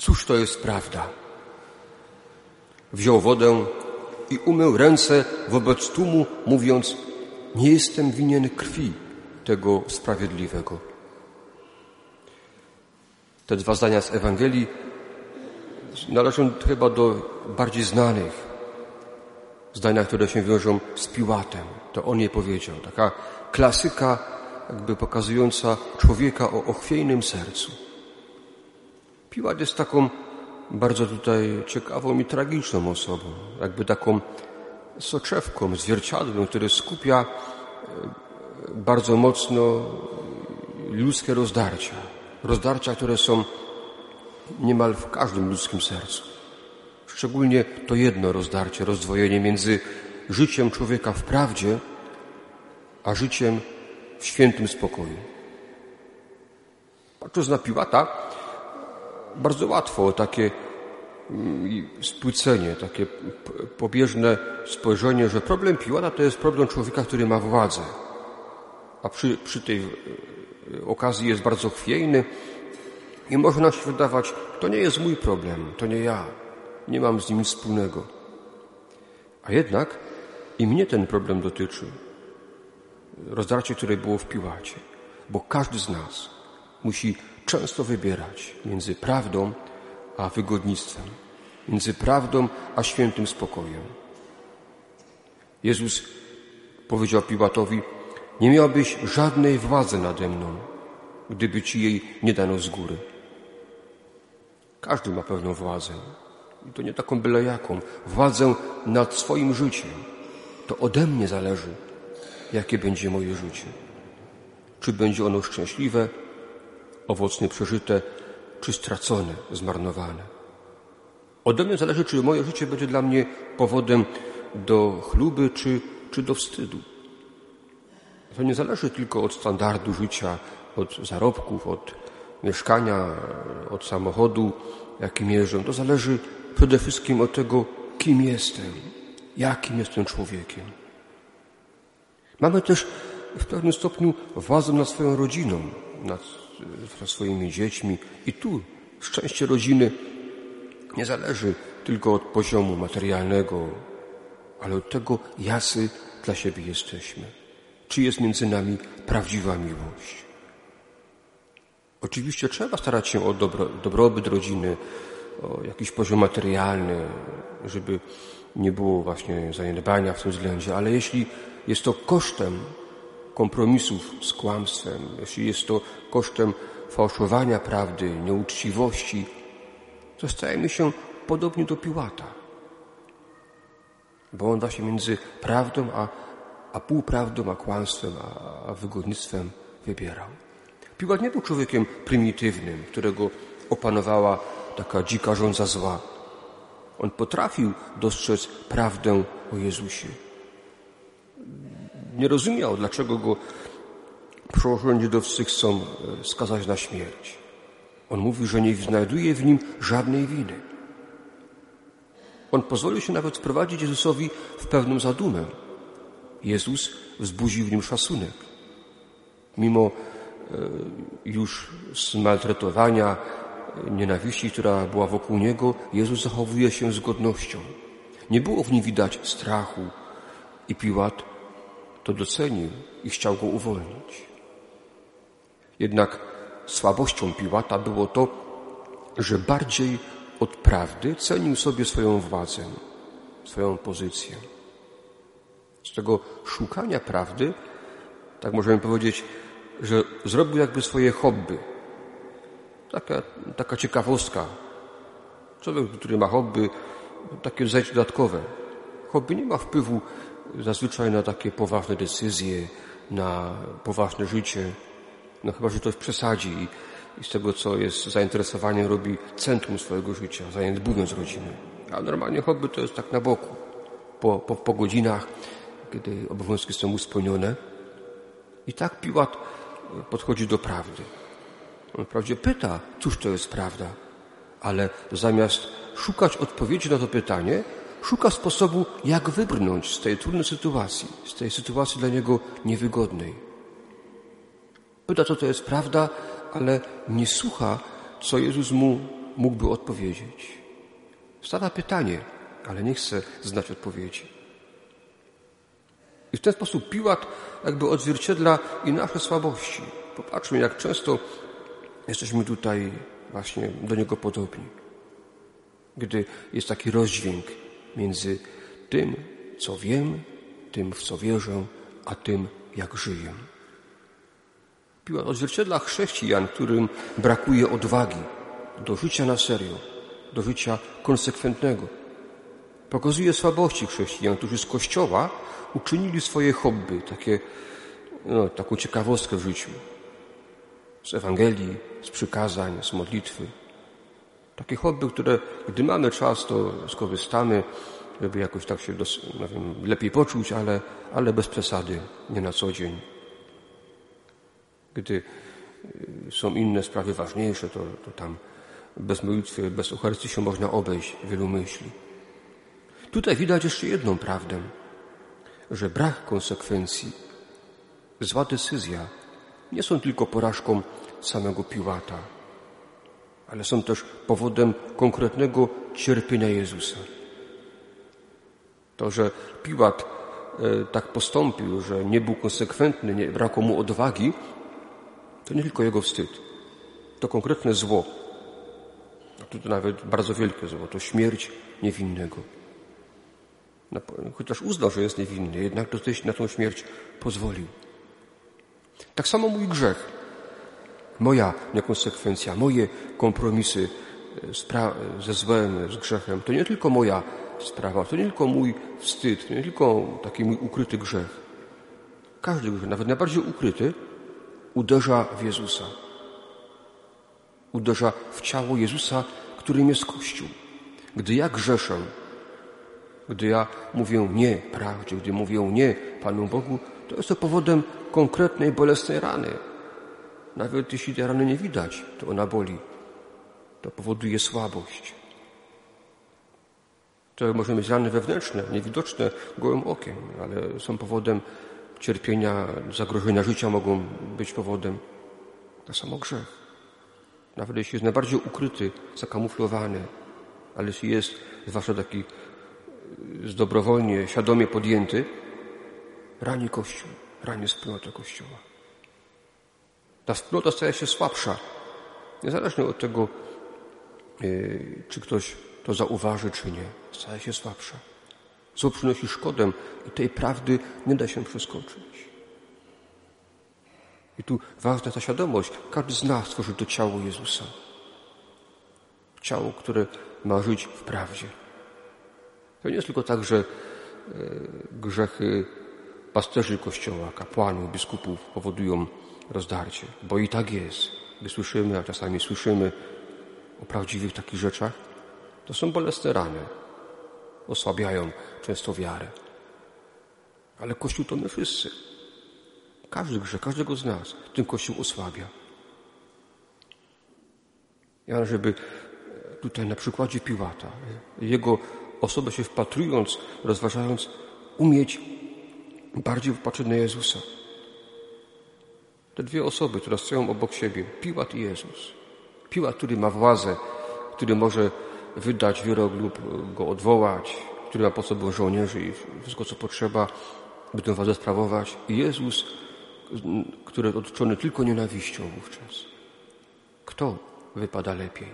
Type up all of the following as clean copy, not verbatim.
Cóż to jest prawda? Wziął wodę i umył ręce wobec tłumu, mówiąc: nie jestem winien krwi tego sprawiedliwego. Te dwa zdania z Ewangelii należą chyba do bardziej znanych. Zdania, które się wiążą z Piłatem. To on je powiedział. Taka klasyka, jakby pokazująca człowieka o chwiejnym sercu. Piłat jest taką bardzo tutaj ciekawą i tragiczną osobą. Jakby taką soczewką, zwierciadłem, które skupia bardzo mocno ludzkie rozdarcia. Rozdarcia, które są niemal w każdym ludzkim sercu. Szczególnie to jedno rozdarcie, rozdwojenie między życiem człowieka w prawdzie, a życiem w świętym spokoju. Patrząc na Piłata, bardzo łatwo takie spłycenie, takie pobieżne spojrzenie, że problem Piłata to jest problem człowieka, który ma władzę. A przy tej okazji jest bardzo chwiejny i może nam się wydawać, to nie jest mój problem, to nie ja, nie mam z nim nic wspólnego. A jednak i mnie ten problem dotyczy. Rozdarcie, które było w Piłacie. Bo każdy z nas musi często wybierać między prawdą a wygodnictwem, między prawdą a świętym spokojem. Jezus powiedział Piłatowi: nie miałbyś żadnej władzy nade mną, gdyby ci jej nie dano z góry. Każdy ma pewną władzę. I to nie taką byle jaką. Władzę nad swoim życiem. To ode mnie zależy, jakie będzie moje życie. Czy będzie ono szczęśliwe, owocnie przeżyte, czy stracone, zmarnowane. Ode mnie zależy, czy moje życie będzie dla mnie powodem do chluby, czy do wstydu. To nie zależy tylko od standardu życia, od zarobków, od mieszkania, od samochodu, jaki mierzę. To zależy przede wszystkim od tego, kim jestem, jakim jestem człowiekiem. Mamy też w pewnym stopniu władzę nad swoją rodziną, nad swoimi dziećmi. I tu szczęście rodziny nie zależy tylko od poziomu materialnego, ale od tego, jacy dla siebie jesteśmy. Czy jest między nami prawdziwa miłość? Oczywiście trzeba starać się o dobrobyt rodziny, o jakiś poziom materialny, żeby nie było właśnie zaniedbania w tym względzie, ale jeśli jest to kosztem kompromisów z kłamstwem, jeśli jest to kosztem fałszowania prawdy, nieuczciwości, to stajemy się podobni do Piłata. Bo on właśnie między prawdą a półprawdą, a kłamstwem, a wygodnictwem wybierał. Piłat nie był człowiekiem prymitywnym, którego opanowała taka dzika żądza zła. On potrafił dostrzec prawdę o Jezusie. Nie rozumiał, dlaczego go przełożeni żydowscy chcą skazać na śmierć. On mówi, że nie znajduje w nim żadnej winy. On pozwolił się nawet wprowadzić Jezusowi w pewną zadumę. Jezus wzbudził w nim szacunek. Mimo już zmaltretowania, nienawiści, która była wokół Niego, Jezus zachowuje się z godnością. Nie było w nim widać strachu i Piłat to docenił i chciał go uwolnić. Jednak słabością Piłata było to, że bardziej od prawdy cenił sobie swoją władzę, swoją pozycję. Z tego szukania prawdy, tak możemy powiedzieć, że zrobił jakby swoje hobby. Taka ciekawostka. Człowiek, który ma hobby, takie zajęcie dodatkowe. Hobby nie ma wpływu zazwyczaj na takie poważne decyzje, na poważne życie. No chyba, że ktoś przesadzi i z tego, co jest zainteresowaniem, robi centrum swojego życia, zaniedbując rodzinę. A normalnie hobby to jest tak na boku. Po godzinach, kiedy obowiązki są uspełnione. I tak Piłat podchodzi do prawdy. On wprawdzie pyta, cóż to jest prawda, ale zamiast szukać odpowiedzi na to pytanie, szuka sposobu, jak wybrnąć z tej trudnej sytuacji, z tej sytuacji dla niego niewygodnej. Pyta, co to jest prawda, ale nie słucha, co Jezus mu mógłby odpowiedzieć? Stawia pytanie, ale nie chce znać odpowiedzi. I w ten sposób Piłat jakby odzwierciedla i nasze słabości. Popatrzmy, jak często jesteśmy tutaj właśnie do niego podobni. Gdy jest taki rozdźwięk między tym, co wiem, tym, w co wierzę, a tym, jak żyję. Piłat odzwierciedla chrześcijan, którym brakuje odwagi do życia na serio, do życia konsekwentnego. Pokazuje słabości chrześcijan, którzy z Kościoła uczynili swoje hobby, taką ciekawostkę w życiu. Z Ewangelii, z przykazań, z modlitwy. Takie hobby, które gdy mamy czas, to skorzystamy, żeby jakoś tak się lepiej poczuć, ale bez przesady, nie na co dzień. Gdy są inne sprawy ważniejsze, to tam bez modlitwy, bez Eucharystii się można obejść wielu myśli. Tutaj widać jeszcze jedną prawdę, że brak konsekwencji, zła decyzja nie są tylko porażką samego Piłata, ale są też powodem konkretnego cierpienia Jezusa. To, że Piłat tak postąpił, że nie był konsekwentny, nie brakło mu odwagi, to nie tylko jego wstyd. To konkretne zło. A to nawet bardzo wielkie zło. To śmierć niewinnego. Chociaż uznał, że jest niewinny, jednak na tą śmierć pozwolił. Tak samo mój grzech. Moja niekonsekwencja, moje kompromisy ze złem, z grzechem, to nie tylko moja sprawa, to nie tylko mój wstyd, to nie tylko taki mój ukryty grzech. Każdy grzech, nawet najbardziej ukryty, uderza w Jezusa. Uderza w ciało Jezusa, którym jest Kościół. Gdy ja grzeszę, gdy ja mówię nie prawdzie, gdy mówię nie Panu Bogu, to jest to powodem konkretnej, bolesnej rany. Nawet jeśli tej rany nie widać, to ona boli. To powoduje słabość. To może mieć rany wewnętrzne, niewidoczne gołym okiem, ale są powodem cierpienia, zagrożenia życia, mogą być powodem. Tak samo grzech. Nawet jeśli jest najbardziej ukryty, zakamuflowany, ale jeśli jest, zwłaszcza taki dobrowolnie, świadomie podjęty, rani Kościół, rani wspólnotę Kościoła. Ta wspólnota staje się słabsza, niezależnie od tego, czy ktoś to zauważy, czy nie. Staje się słabsza. Zło przynosi szkodę i tej prawdy nie da się przeskoczyć. I tu ważna ta świadomość. Każdy z nas tworzy to ciało Jezusa. Ciało, które ma żyć w prawdzie. To nie jest tylko tak, że grzechy pasterzy Kościoła, kapłanów, biskupów powodują rozdarcie. Bo i tak jest. Gdy słyszymy, a czasami słyszymy o prawdziwych takich rzeczach, to są bolesne rany. Osłabiają często wiarę. Ale Kościół to my wszyscy. Każdy grzech, każdego z nas ten Kościół osłabia. Ja, żeby tutaj na przykładzie Piłata, jego osobę się wpatrując, rozważając, umieć bardziej popatrzeć na Jezusa. Te dwie osoby, które stoją obok siebie, Piłat i Jezus. Piłat, który ma władzę, który może wydać wyrok lub go odwołać, który ma pod sobą żołnierzy i wszystko, co potrzeba, by tę władzę sprawować. I Jezus, który jest otoczony tylko nienawiścią wówczas. Kto wypada lepiej?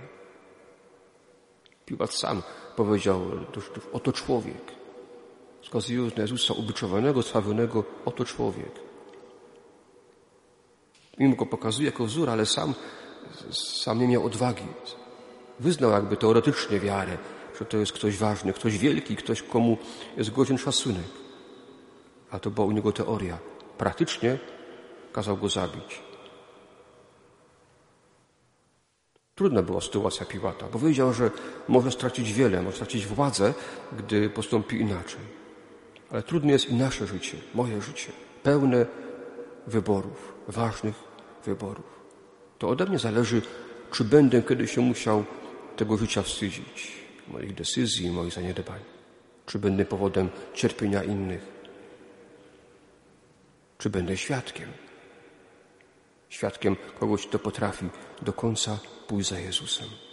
Piłat sam powiedział, oto człowiek. Wskazując na Jezusa ubiczowanego, sławionego, oto człowiek. Mimo go pokazuje jako wzór, ale sam nie miał odwagi. Wyznał jakby teoretycznie wiarę, że to jest ktoś ważny, ktoś wielki, ktoś, komu jest godzien szacunek. A to była u niego teoria. Praktycznie kazał go zabić. Trudna była sytuacja Piłata, bo wiedział, że może stracić wiele, może stracić władzę, gdy postąpi inaczej. Ale trudne jest i nasze życie, moje życie, pełne wyborów, ważnych wyborów. To ode mnie zależy, czy będę kiedyś się musiał tego życia wstydzić, moich decyzji, moich zaniedbań. Czy będę powodem cierpienia innych. Czy będę świadkiem. Świadkiem kogoś, kto potrafi do końca pójść za Jezusem.